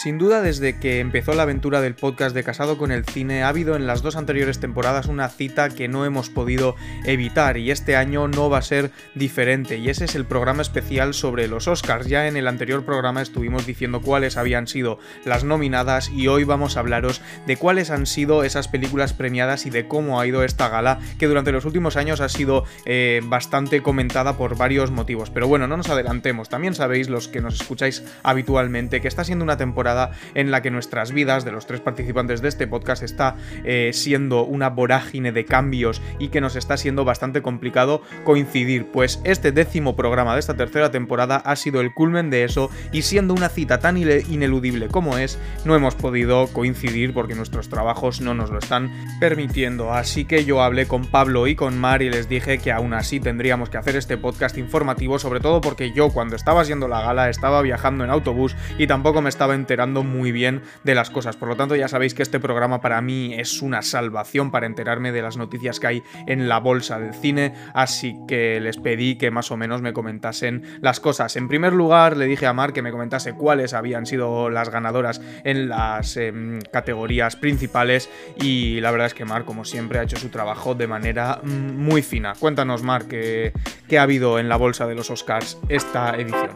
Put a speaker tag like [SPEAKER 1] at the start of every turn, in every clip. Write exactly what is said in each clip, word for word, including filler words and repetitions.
[SPEAKER 1] Sin duda, desde que empezó la aventura del podcast de Casado con el Cine, ha habido en las dos anteriores temporadas una cita que no hemos podido evitar, y este año no va a ser diferente, y ese es el programa especial sobre los Oscars. Ya en el anterior programa estuvimos diciendo cuáles habían sido las nominadas, y hoy vamos a hablaros de cuáles han sido esas películas premiadas y de cómo ha ido esta gala, que durante los últimos años ha sido eh, bastante comentada por varios motivos. Pero bueno, no nos adelantemos. También sabéis, los que nos escucháis habitualmente, que está siendo una temporada en la que nuestras vidas de los tres participantes de este podcast está eh, siendo una vorágine de cambios y que nos está siendo bastante complicado coincidir. Pues este décimo programa de esta tercera temporada ha sido el culmen de eso, y siendo una cita tan ineludible como es, no hemos podido coincidir porque nuestros trabajos no nos lo están permitiendo. Así que yo hablé con Pablo y con Mar y les dije que aún así tendríamos que hacer este podcast informativo, sobre todo porque yo, cuando estaba siendo la gala, estaba viajando en autobús y tampoco me estaba enterando muy bien de las cosas. Por lo tanto, ya sabéis que este programa para mí es una salvación para enterarme de las noticias que hay en la bolsa del cine, así que les pedí que más o menos me comentasen las cosas. En primer lugar, le dije a Mar que me comentase cuáles habían sido las ganadoras en las eh, categorías principales, y la verdad es que Mar, como siempre, ha hecho su trabajo de manera mm, muy fina. Cuéntanos, Mar, qué, qué ha habido en la bolsa de los Oscars esta edición.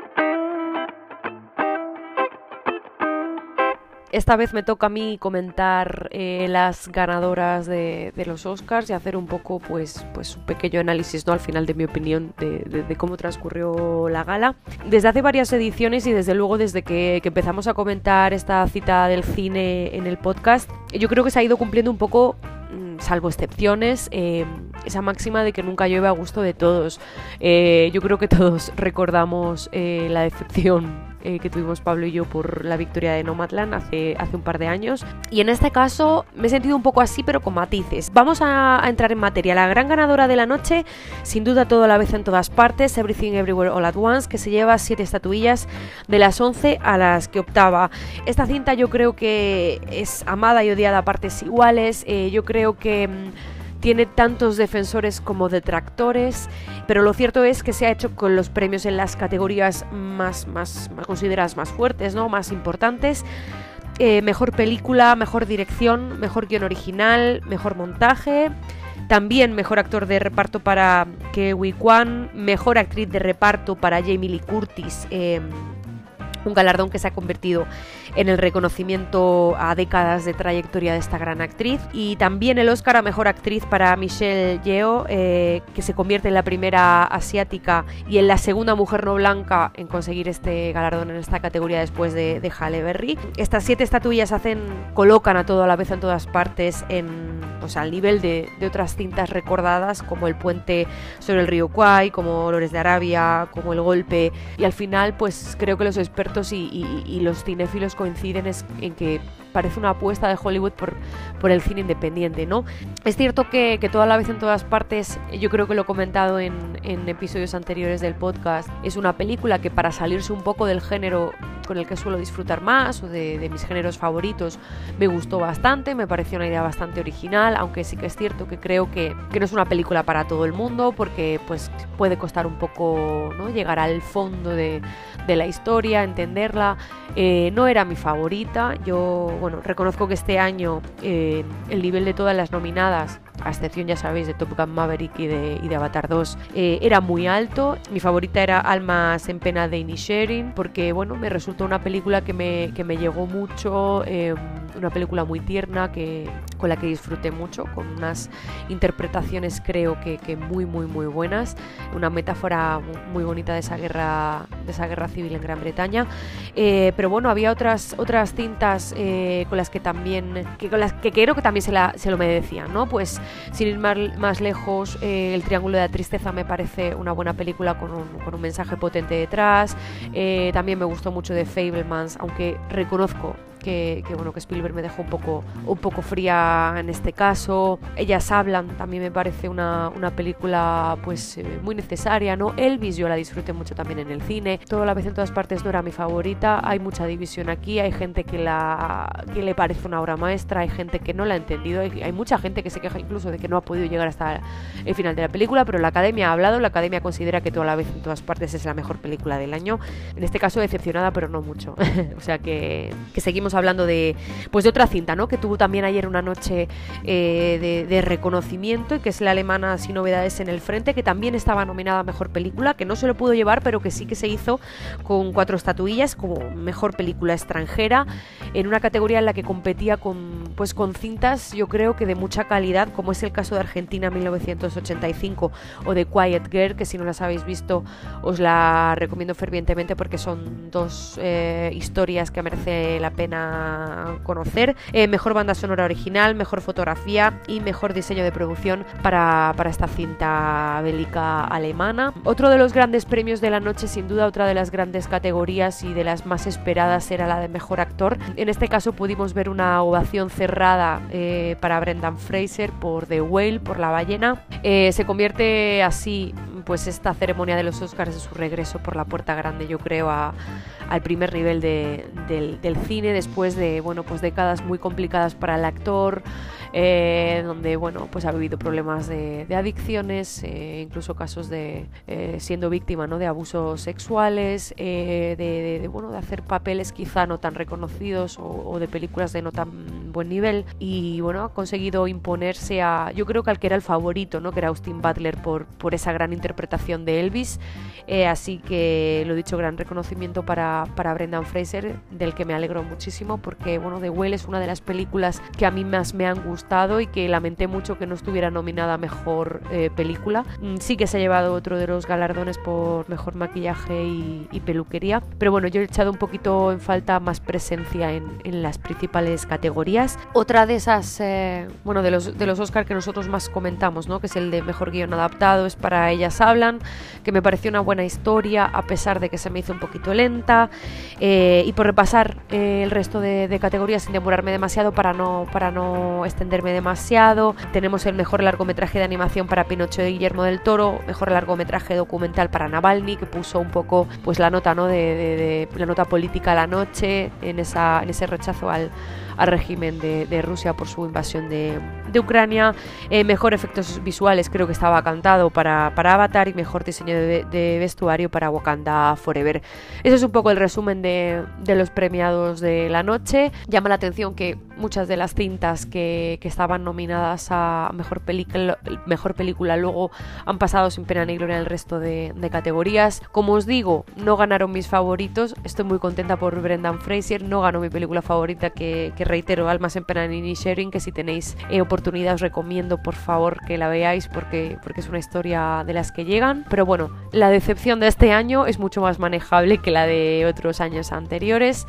[SPEAKER 2] Esta vez me toca a mí comentar eh, las ganadoras de, de los Oscars y hacer un poco, pues, pues un pequeño análisis, ¿no? Al final, de mi opinión, de, de, de cómo transcurrió la gala. Desde hace varias ediciones y desde luego desde que, que empezamos a comentar esta cita del cine en el podcast, yo creo que se ha ido cumpliendo un poco, salvo excepciones, eh, esa máxima de que nunca llueve a gusto de todos. Eh, yo creo que todos recordamos eh, la decepción eh, que tuvimos Pablo y yo por la victoria de Nomadland hace, hace un par de años, y en este caso me he sentido un poco así, pero con matices. Vamos a, a entrar en materia. La gran ganadora de la noche, sin duda, Todo a la vez en todas partes, Everything Everywhere All at Once, que se lleva siete estatuillas de las once a las que optaba. Esta cinta yo creo que es amada y odiada a partes iguales. eh, yo creo que que tiene tantos defensores como detractores, pero lo cierto es que se ha hecho con los premios en las categorías más, más, más consideradas más fuertes, ¿no? Más importantes. Eh, mejor película, mejor dirección, mejor guión original, mejor montaje, también mejor actor de reparto para Ke Huy Quan, mejor actriz de reparto para Jamie Lee Curtis, eh, un galardón que se ha convertido en el reconocimiento a décadas de trayectoria de esta gran actriz, y también el Oscar a Mejor Actriz para Michelle Yeoh, eh, que se convierte en la primera asiática y en la segunda mujer no blanca en conseguir este galardón en esta categoría después de, de Halle Berry. Estas siete estatuillas hacen, colocan a Todo a la vez en todas partes en, pues, al nivel de, de otras cintas recordadas como El puente sobre el río Kwai, como Lores de Arabia, como El golpe, y al final pues creo que los expertos y, y, y los cinéfilos coinciden es en que parece una apuesta de Hollywood por, por el cine independiente, ¿no? Es cierto que, que Toda la vez en todas partes, yo creo que lo he comentado en, en episodios anteriores del podcast, es una película que, para salirse un poco del género con el que suelo disfrutar más o de, de mis géneros favoritos, me gustó bastante, me pareció una idea bastante original, aunque sí que es cierto que creo que, que no es una película para todo el mundo, porque pues puede costar un poco, ¿no?, llegar al fondo de, de la historia, entenderla. Eh, no era mi favorita. Yo, bueno, reconozco que este año eh, el nivel de todas las nominadas, a excepción, ya sabéis, de Top Gun Maverick y de, y de Avatar dos, eh, era muy alto. Mi favorita era Almas en pena de Inisherin, porque, bueno, me resultó una película que me, que me llegó mucho, eh, una película muy tierna, que, con la que disfruté mucho, con unas interpretaciones creo que, que muy, muy, muy buenas, una metáfora muy bonita de esa guerra, de esa guerra civil en Gran Bretaña. Eh, pero bueno, había otras, otras cintas eh, con las que también, que, con las que creo que también se, la, se lo merecían, ¿no? Pues, sin ir más, más lejos, eh, El triángulo de la tristeza me parece una buena película con un, con un mensaje potente detrás. Eh, también me gustó mucho The Fabelmans, aunque reconozco que, que bueno, que Spielberg me dejó un poco, un poco fría en este caso. Ellas hablan, también me parece una, una película pues eh, muy necesaria, ¿no? Elvis yo la disfruté mucho también en el cine. Todo a la vez en todas partes no era mi favorita. Hay mucha división aquí, hay gente que, la, que le parece una obra maestra, hay gente que no la ha entendido, hay, hay mucha gente que se queja incluso de que no ha podido llegar hasta el final de la película, pero la Academia ha hablado, la Academia considera que Todo a la vez en todas partes es la mejor película del año. En este caso decepcionada, pero no mucho. O sea que, que seguimos hablando de, pues de otra cinta, ¿no? Que tuvo también ayer una noche eh, de, de reconocimiento, y que es la alemana Sin novedades en el frente, que también estaba nominada a mejor película, que no se lo pudo llevar, pero que sí que se hizo con cuatro estatuillas como mejor película extranjera, en una categoría en la que competía con, pues con cintas yo creo que de mucha calidad, como es el caso de Argentina mil novecientos ochenta y cinco o de Quiet Girl, que si no las habéis visto os la recomiendo fervientemente porque son dos eh, historias que merece la pena conocer. Eh, mejor banda sonora original, mejor fotografía y mejor diseño de producción para, para esta cinta bélica alemana. Otro de los grandes premios de la noche, sin duda otra de las grandes categorías y de las más esperadas, era la de mejor actor. En este caso pudimos ver una ovación cerrada eh, para Brendan Fraser por The Whale, por La ballena. Eh, se convierte así pues esta ceremonia de los Oscars de su regreso por la puerta grande, yo creo, a, al primer nivel de, del, del cine, después de bueno pues décadas muy complicadas para el actor, eh, donde bueno pues ha vivido problemas de, de adicciones, eh, incluso casos de eh, siendo víctima, ¿no?, de abusos sexuales, eh, de, de, de bueno de hacer papeles quizá no tan reconocidos o, o de películas de no tan buen nivel, y bueno ha conseguido imponerse a, yo creo que al que era el favorito, ¿no?, que era Austin Butler por, por esa gran interpretación de Elvis. Eh, así que lo dicho, gran reconocimiento para, para Brendan Fraser, del que me alegro muchísimo, porque bueno, The Whale es una de las películas que a mí más me han gustado y que lamenté mucho que no estuviera nominada a mejor eh, película. Sí que se ha llevado otro de los galardones por mejor maquillaje y, y peluquería, pero bueno, yo he echado un poquito en falta más presencia en, en las principales categorías. Otra de esas, eh, bueno, de los, de los Oscar que nosotros más comentamos, ¿no?, que es el de mejor guión adaptado, es para Ellas hablan, que me pareció una buena historia a pesar de que se me hizo un poquito lenta, eh, y por repasar eh, el resto de, de categorías sin demorarme demasiado para no, para no extenderme demasiado, tenemos el mejor largometraje de animación para Pinocho de Guillermo del Toro, mejor largometraje documental para Navalny, que puso un poco pues la nota, ¿no?, de, de, de la nota política a la noche en, esa, en ese rechazo al al régimen de, de Rusia por su invasión de, de Ucrania. Eh, mejor efectos visuales creo que estaba cantado para, para Avatar, y mejor diseño de, de vestuario para Wakanda Forever. Ese es un poco el resumen de, de los premiados de la noche. Llama la atención que muchas de las cintas que, que estaban nominadas a mejor película, mejor película luego han pasado sin pena ni gloria en el resto de, de categorías. Como os digo, no ganaron mis favoritos. Estoy muy contenta por Brendan Fraser. No ganó mi película favorita, que, que reitero, Almas en pena ni Sharing, que si tenéis eh, oportunidad os recomiendo por favor que la veáis, porque, porque es una historia de las que llegan. Pero bueno, la decepción de este año es mucho más manejable que la de otros años anteriores.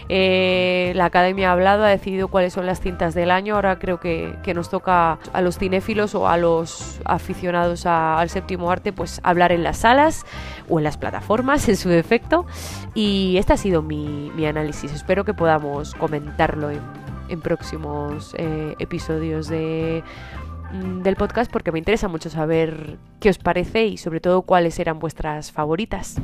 [SPEAKER 2] Eh, la Academia ha hablado, ha decidido cuáles son las cintas del año. Ahora creo que, que nos toca a los cinéfilos o a los aficionados a, al séptimo arte pues hablar en las salas o en las plataformas en su defecto. Y este ha sido mi, mi análisis. Espero que podamos comentarlo en, en próximos eh, episodios de, del podcast, porque me interesa mucho saber qué os parece y sobre todo cuáles eran vuestras favoritas.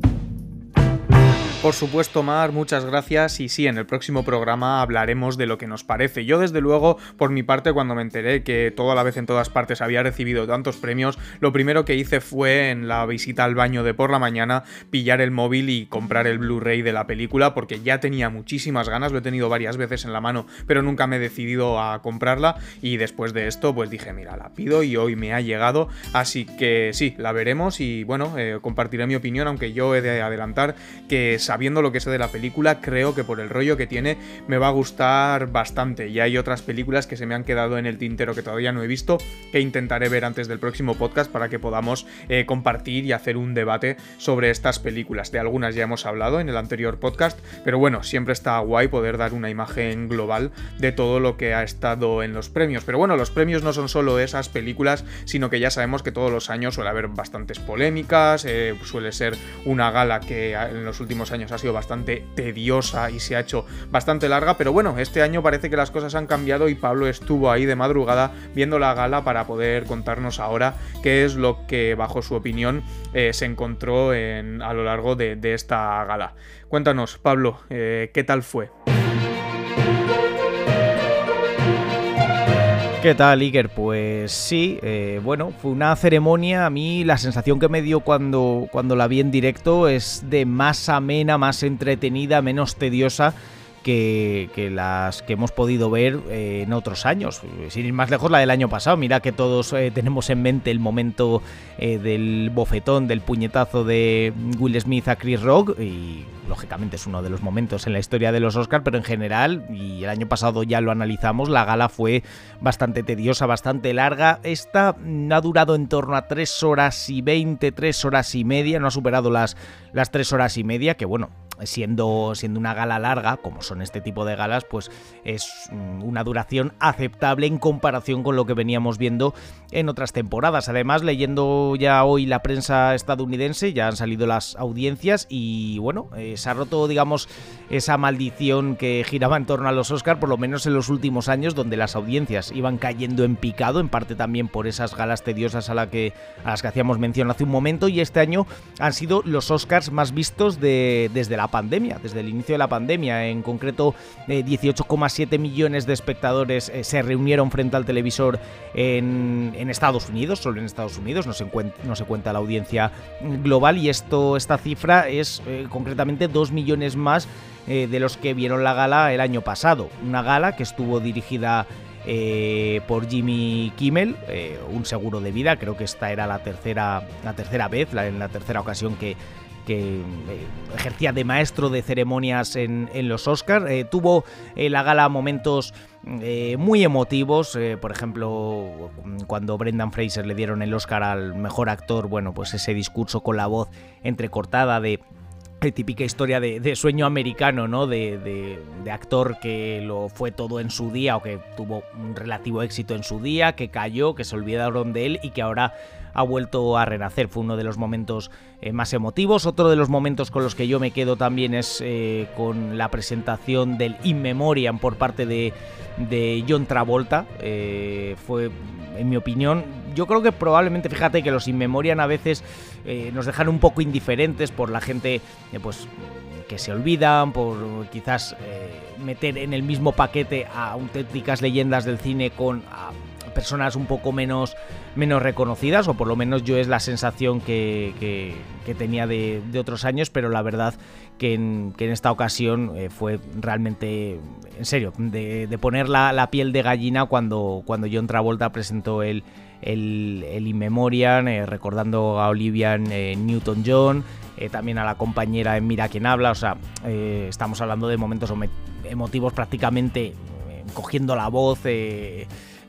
[SPEAKER 1] Por supuesto, Mar, muchas gracias, y sí, en el próximo programa hablaremos de lo que nos parece. Yo, desde luego, por mi parte, cuando me enteré que Todo a la vez en todas partes había recibido tantos premios, lo primero que hice fue, en la visita al baño de por la mañana, pillar el móvil y comprar el Blu-ray de la película, porque ya tenía muchísimas ganas, lo he tenido varias veces en la mano, pero nunca me he decidido a comprarla, y después de esto, pues dije, mira, la pido y hoy me ha llegado, así que sí, la veremos y, bueno, eh, compartiré mi opinión, aunque yo he de adelantar que sabiendo lo que sé de la película, creo que por el rollo que tiene me va a gustar bastante, y hay otras películas que se me han quedado en el tintero que todavía no he visto, que intentaré ver antes del próximo podcast para que podamos eh, compartir y hacer un debate sobre estas películas. De algunas ya hemos hablado en el anterior podcast, pero bueno, siempre está guay poder dar una imagen global de todo lo que ha estado en los premios. Pero bueno, los premios no son solo esas películas, sino que ya sabemos que todos los años suele haber bastantes polémicas, eh, suele ser una gala que en los últimos años años ha sido bastante tediosa y se ha hecho bastante larga, pero bueno, este año parece que las cosas han cambiado y Pablo estuvo ahí de madrugada viendo la gala para poder contarnos ahora qué es lo que, bajo su opinión, eh, se encontró en, a lo largo de, de esta gala. Cuéntanos, Pablo, eh, ¿qué tal fue?
[SPEAKER 3] ¿Qué tal, Iker? Pues sí, eh, bueno, fue una ceremonia. A mí la sensación que me dio cuando, cuando la vi en directo es de más amena, más entretenida, menos tediosa que, que las que hemos podido ver eh, en otros años. Sin ir más lejos, la del año pasado. Mira que todos eh, tenemos en mente el momento eh, del bofetón, del puñetazo de Will Smith a Chris Rock, y lógicamente es uno de los momentos en la historia de los Oscars, pero en general, y el año pasado ya lo analizamos, la gala fue bastante tediosa, bastante larga. Esta ha durado en torno a tres horas y veinte, tres horas y media, no ha superado las, las tres horas y media, que bueno, siendo, siendo una gala larga, como son este tipo de galas, pues es una duración aceptable en comparación con lo que veníamos viendo en otras temporadas. Además, leyendo ya hoy la prensa estadounidense, ya han salido las audiencias y bueno, eh, se ha roto, digamos, esa maldición que giraba en torno a los Oscars, por lo menos en los últimos años, donde las audiencias iban cayendo en picado, en parte también por esas galas tediosas a, la que, a las que hacíamos mención hace un momento, y este año han sido los Oscars más vistos de, desde la pandemia, desde el inicio de la pandemia. En concreto, eh, dieciocho coma siete millones de espectadores eh, se reunieron frente al televisor en, en Estados Unidos, solo en Estados Unidos, no se, no se cuenta la audiencia global, y esto, esta cifra es eh, concretamente dos millones más eh, de los que vieron la gala el año pasado. Una gala que estuvo dirigida Eh, por Jimmy Kimmel, eh, un seguro de vida. Creo que esta era la tercera, la tercera vez, la, en la tercera ocasión que, que eh, ejercía de maestro de ceremonias en, en los Oscars. Eh, tuvo eh, la gala momentos eh, muy emotivos, eh, por ejemplo, cuando Brendan Fraser le dieron el Oscar al mejor actor, bueno, pues ese discurso con la voz entrecortada de Eh, típica historia de, de sueño americano, ¿no? De, de, de actor que lo fue todo en su día, o que tuvo un relativo éxito en su día, que cayó, que se olvidaron de él y que ahora ha vuelto a renacer. Fue uno de los momentos eh, más emotivos. Otro de los momentos con los que yo me quedo también es eh, con la presentación del In Memoriam por parte de, de John Travolta. Eh, fue, en mi opinión, yo creo que probablemente, fíjate que los In Memoriam a veces eh, nos dejan un poco indiferentes por la gente eh, pues que se olvidan, por quizás eh, meter en el mismo paquete a auténticas leyendas del cine con a personas un poco menos, menos reconocidas, o por lo menos yo es la sensación que, que, que tenía de, de otros años, pero la verdad que en, que en esta ocasión eh, fue realmente, en serio, de, de poner la, la piel de gallina cuando, cuando John Travolta presentó el, el, el In Memoriam, eh, recordando a Olivia eh, Newton-John, eh, también a la compañera en Mira quién habla. O sea, eh, estamos hablando de momentos emotivos prácticamente eh, cogiendo la voz, eh,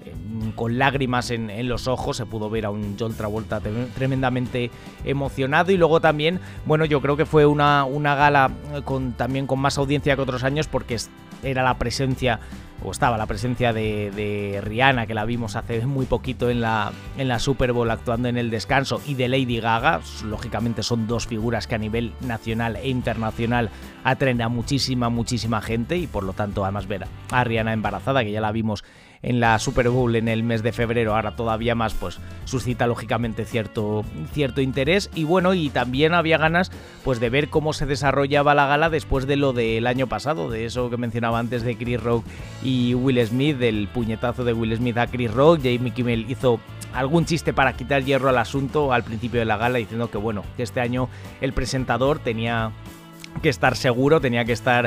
[SPEAKER 3] con lágrimas en, en los ojos. Se pudo ver a un John Travolta tremendamente emocionado. Y luego también, bueno, yo creo que fue una, una gala con, también con más audiencia que otros años, porque era la presencia, o estaba la presencia de, de Rihanna, que la vimos hace muy poquito en la, en la Super Bowl actuando en el descanso, y de Lady Gaga. Lógicamente son dos figuras que a nivel nacional e internacional atraen a muchísima, muchísima gente, y por lo tanto además ver a Rihanna embarazada, que ya la vimos en la Super Bowl en el mes de febrero, ahora todavía más, pues suscita lógicamente cierto, cierto interés. Y bueno, y también había ganas pues de ver cómo se desarrollaba la gala después de lo del año pasado, de eso que mencionaba antes de Chris Rock y Will Smith, del puñetazo de Will Smith a Chris Rock. Jimmy Kimmel hizo algún chiste para quitar hierro al asunto al principio de la gala, diciendo que bueno, que este año el presentador tenía que estar seguro, tenía que estar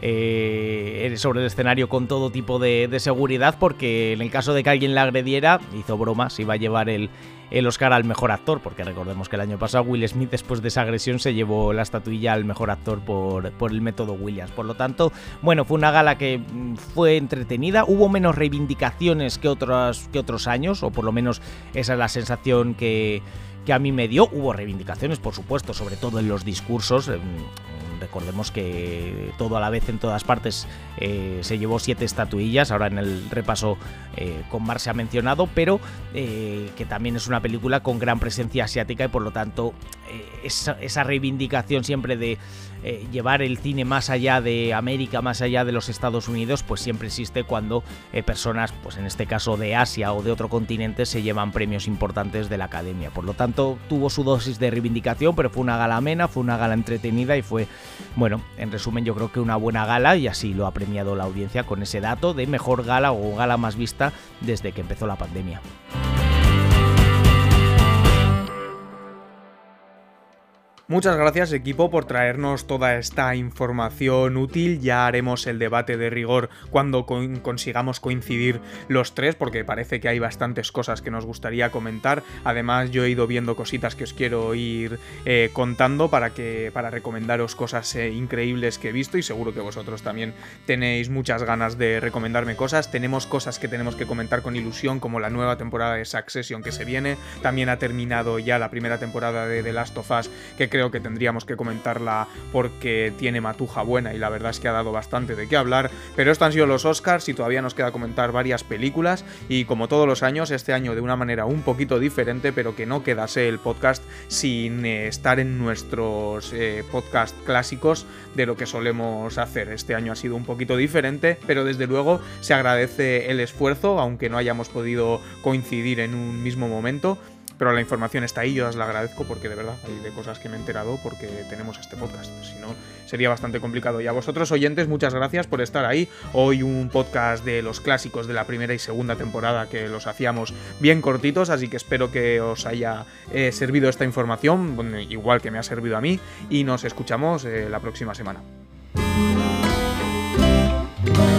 [SPEAKER 3] eh, sobre el escenario con todo tipo de, de seguridad, porque en el caso de que alguien la agrediera, hizo bromas, iba a llevar el, el Oscar al mejor actor, porque recordemos que el año pasado Will Smith, después de esa agresión, se llevó la estatuilla al mejor actor por, por el método Williams. Por lo tanto, bueno, fue una gala que fue entretenida, hubo menos reivindicaciones que otros, que otros años, o por lo menos esa es la sensación que, que a mí me dio. Hubo reivindicaciones, por supuesto, sobre todo en los discursos. recordemos que Todo a la vez en todas partes eh, se llevó siete estatuillas, ahora en el repaso eh, con Mar se ha mencionado, pero eh, que también es una película con gran presencia asiática y por lo tanto eh, esa, esa reivindicación siempre de eh, llevar el cine más allá de América, más allá de los Estados Unidos, pues siempre existe cuando eh, personas, pues en este caso de Asia o de otro continente, se llevan premios importantes de la Academia. Por lo tanto, tuvo su dosis de reivindicación, pero fue una gala amena, fue una gala entretenida y fue, bueno, en resumen yo creo que una buena gala, y así lo ha premiado la audiencia con ese dato de mejor gala o gala más vista desde que empezó la pandemia.
[SPEAKER 1] Muchas gracias, equipo, por traernos toda esta información útil. Ya haremos el debate de rigor cuando co- consigamos coincidir los tres, porque parece que hay bastantes cosas que nos gustaría comentar. Además, yo he ido viendo cositas que os quiero ir eh, contando para, que, para recomendaros cosas eh, increíbles que he visto, y seguro que vosotros también tenéis muchas ganas de recomendarme cosas. Tenemos cosas que tenemos que comentar con ilusión, como la nueva temporada de Succession que se viene. También ha terminado ya la primera temporada de The Last of Us, que creo que tendríamos que comentarla porque tiene matuja buena y la verdad es que ha dado bastante de qué hablar. Pero estos han sido los Oscars y todavía nos queda comentar varias películas, y como todos los años, este año de una manera un poquito diferente, pero que no quedase el podcast sin eh, estar en nuestros eh, podcast clásicos de lo que solemos hacer. Este año ha sido un poquito diferente, pero desde luego se agradece el esfuerzo, aunque no hayamos podido coincidir en un mismo momento. Pero la información está ahí, yo os la agradezco porque de verdad hay de cosas que me he enterado porque tenemos este podcast, si no sería bastante complicado. Y a vosotros, oyentes, muchas gracias por estar ahí. Hoy un podcast de los clásicos de la primera y segunda temporada, que los hacíamos bien cortitos, así que espero que os haya eh, servido esta información, bueno, igual que me ha servido a mí, y nos escuchamos eh, la próxima semana.